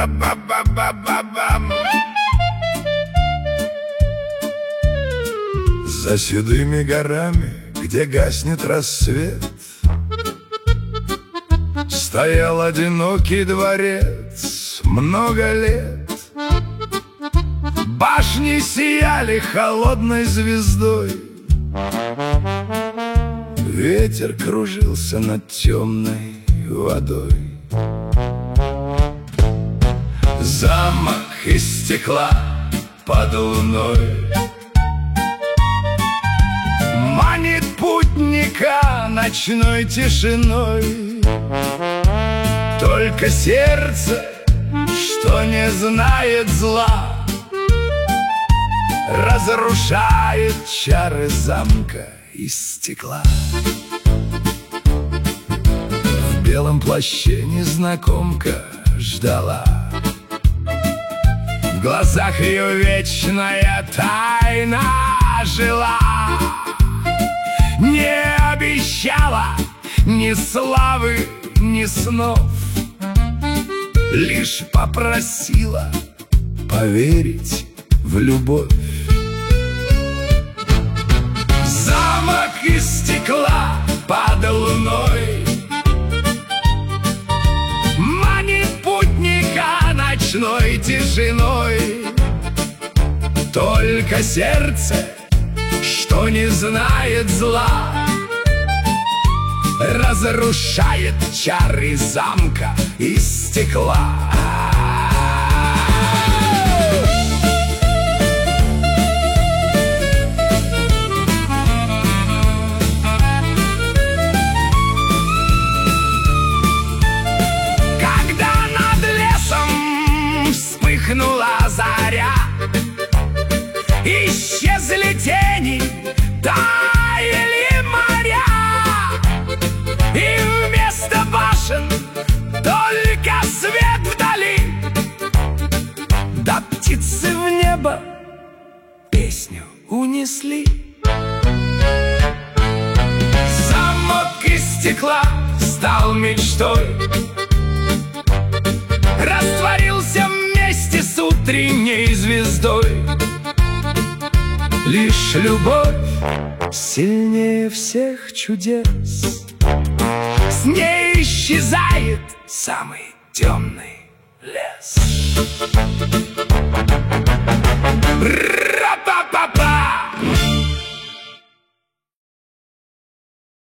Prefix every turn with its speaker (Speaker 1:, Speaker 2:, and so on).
Speaker 1: Ба-ба-ба-ба-ба-ба-бам. За седыми горами, где гаснет рассвет, стоял одинокий дворец много лет. Башни сияли холодной звездой, ветер кружился над темной водой. Замок из стекла под луной манит путника ночной тишиной. Только сердце, что не знает зла, разрушает чары замка из стекла. В белом плаще незнакомка ждала, в глазах ее вечная тайна жила. Не обещала ни славы, ни снов, лишь попросила поверить в любовь. Замок из стекла под луной манит путника ночной тишиной. Только сердце, что не знает зла, разрушает чары замка из стекла. Когда над лесом вспыхнула заря, исчезли тени, таяли моря, и вместо башен только свет вдали, да птицы в небо песню унесли. Замок из стекла стал мечтой, растворился вместе с утренней звездой. Лишь любовь сильнее всех чудес, с ней исчезает самый темный лес. Ра-па-па-па.